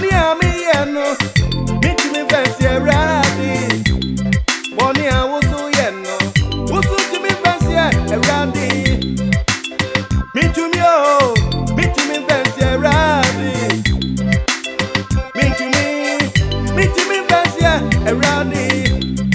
Bonnie Ami no, meet me fancy ready. Bonnie I was so yeno, was to me fancy ready. Meet to me oh, meet me fancy ready. Meet me fancy ready.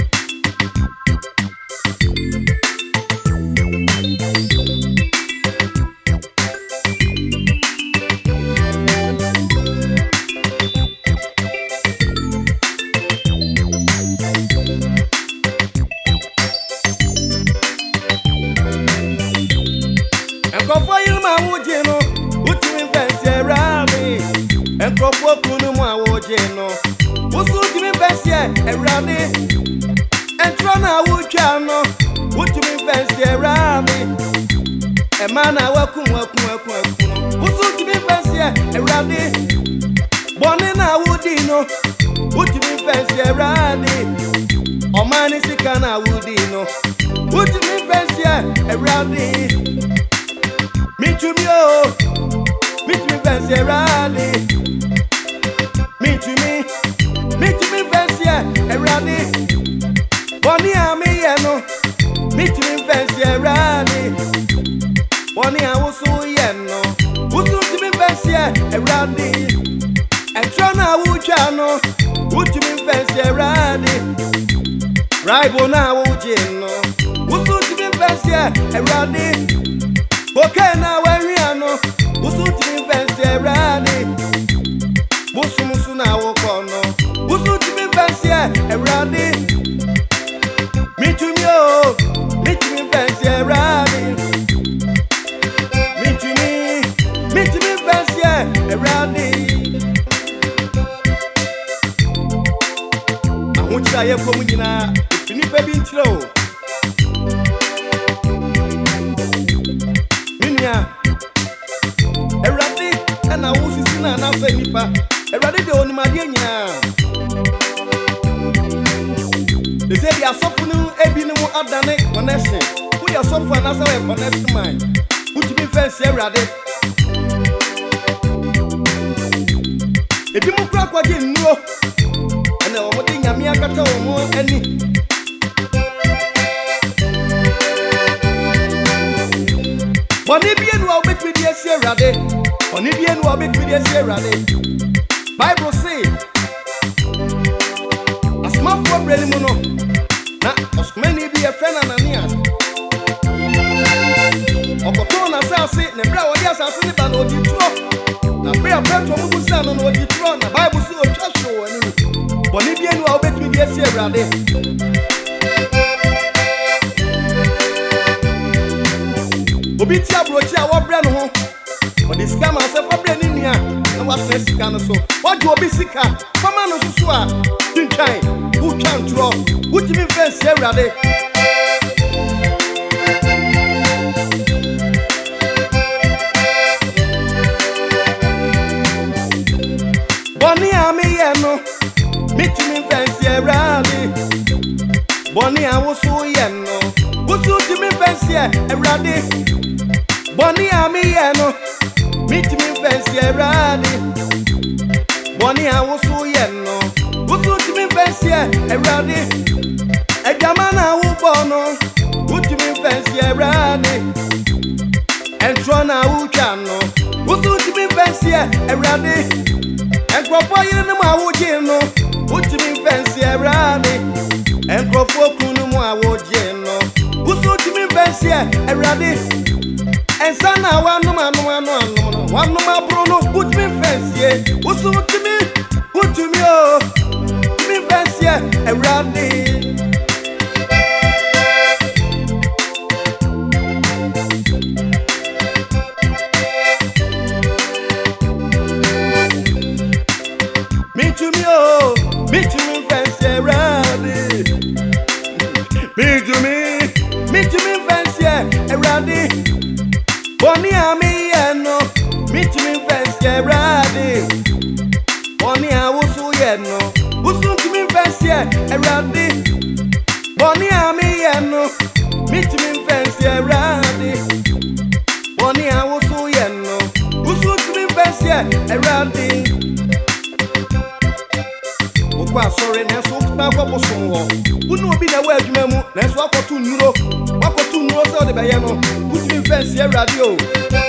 And Croppo Kunuma Wojeno, who soon me fancy a rally, and Trona Wujano, would you me fancy a rally? A man I welcome, who soon me fancy a rally? Bonina Woodino, would you me fancy a rally? Or man is a cana Woodino, would you me fancy a rally? Meet you me fancy a rally. Meet me fancy a rally. Bonnie Ami no, meet me fancy a rally. Bonnie I was so yeno, who to me fancy a rally. And Trona Wujano, who to me fancy a rally. Ribona Wujino, who to me fancy a rally. Bokena Wariano, who to me fancy a rally. Musu na wokono, musu timi fancy a rally. Meet me fancy a rally. Meet me fancy a rally. I want you to hear from me now. If you need baby intro, Minya, a rally, and I was in an answer nipa. Ready to own my dear. They say they are suffering a binum adane connection. We are suffering as a connection mine. Put me fancy ready. If you crack what you know, and the one thing I mean, I got to more any. Bonibian will make me dear Sierra Day. Bonibian will make me dear Sierra Day. Bible say, a small for Brelimono. Now, as many be a friend and Ania. Ocotona say, Nebra, yes, I see the Bano Ditro. Now, pray a prayer to Musan on what you throw. The Bible say, a church show. Bonibian will bet me dear Sierra Day. Obitia Brotia, what brand home? But this scam myself a brand in here. And what's the scan so? What you be sick at? Come on, Susua. Didn't time. Who can't draw? What you mean, first, Sarah? Bonnie Ami no, meet me fancy a rally. Bonnie I was so yeno, what's to me fancy a rally? Bonnie Ami no. Meet me fancy a rally. Bonnie I was so yeno, who to me fancy a rally. A Gamana Wubono, who to me fancy a rally. And Trona Wujano, who to me fancy a rally. And Croppo Wujino, who to me fancy a rally. And Croppo Kunuma Wujino, who to me fancy a rally. And sana one no Bruno, put me fancy. What's to me, oh, me fancy a rally. Me to me, oh, me fancy a rally. Me to me fancy a rally. Bonnie Ami no, meet me fancy a rally. Bonnie I was so yeno, who's to me fancy a rally. Bonnie Ami no, meet me fancy a rally. Bonnie I was so yeno, who's to me fancy a rally. sorry na so pa kwa bosom ho wonu obi na wa adwuma mu na so akoto nnuro so de be ye no wutimi fancy awrade o